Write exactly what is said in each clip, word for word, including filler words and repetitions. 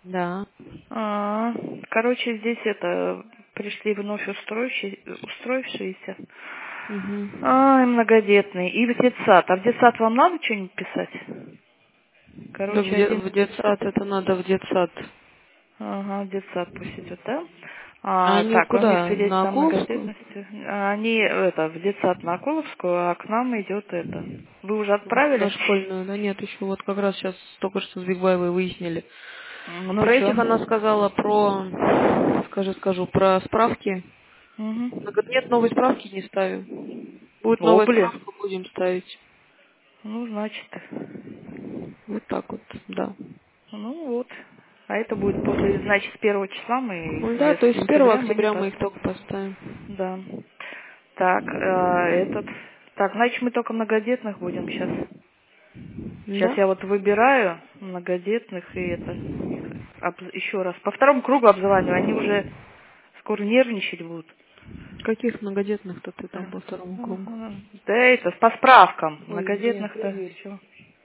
Да. А, короче, здесь это пришли вновь устроивши- устроившиеся. Угу. А, и многодетные. И в детсад. А в детсад вам надо что-нибудь писать? Да в, Короче, де- один... в детсад, это надо в детсад. Ага, в детсад пусть идет, да? А А, они так, он не куда? На свидетельство о Окуловскую? многодетности. А, Они, это, в детсад на Акуловскую, а к нам идет это. Вы уже На отправили? школьную, да нет, еще вот как раз сейчас только что с Бигбаевой выяснили. М, Ну и Про что? этих она сказала про, скажу, скажу, про справки. Она говорит, нет, новой Угу. справки не ставим. Будет О, новая блин. справка, будем ставить. Ну, значит. Вот так вот, да. Ну вот. А это будет после, значит, с первого числа мы их Ну да, вместо то есть с первого сентября мы не октября мы их поставим. только поставим. Да. Так, э, этот. Так, значит, мы только многодетных будем сейчас. Сейчас Да? я вот выбираю многодетных и это их обз- еще раз. По второму кругу обзваниваю. Они уже скоро нервничать будут. Каких многодетных-то ты Э, там по второму кругу? ага. Да это, по справкам. Ой, извини. Многодетных-то все.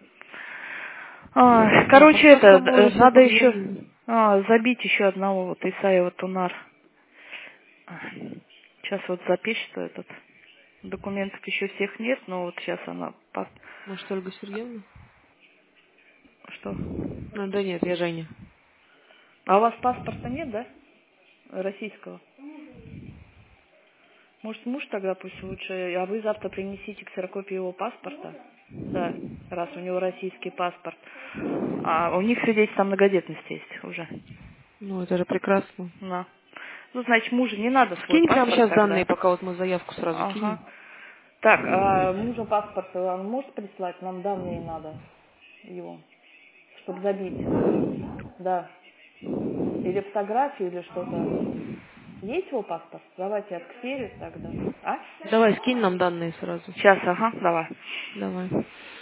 А, А, по короче, это, справкам мы э, уже всех надо еще обзвонили. а, забить еще одного вот Исаева Тунар. Сейчас вот запишет этот. Документов еще всех нет, но вот сейчас она... пас- Может, Ольга Сергеевна? Что? А, да нет, я Женя. А у вас паспорта нет, да? Российского? Может, муж тогда пусть лучше, а вы завтра принесите ксерокопию его паспорта? Да, раз у него российский паспорт. А у них свидетельство о многодетности есть уже. Ну, это же прекрасно. На. Ну, значит, мужу не надо свой Скинь прямо паспорт сейчас данные, тогда. пока вот мы заявку сразу Ага. кинем. Так, а мужа паспорт он может прислать? Нам данные надо его, чтобы забить. Да. Или фотографию, или что-то. Есть его паспорт? Давайте отксерить тогда. А? Давай, скинь нам данные сразу. Сейчас, ага, давай. Давай.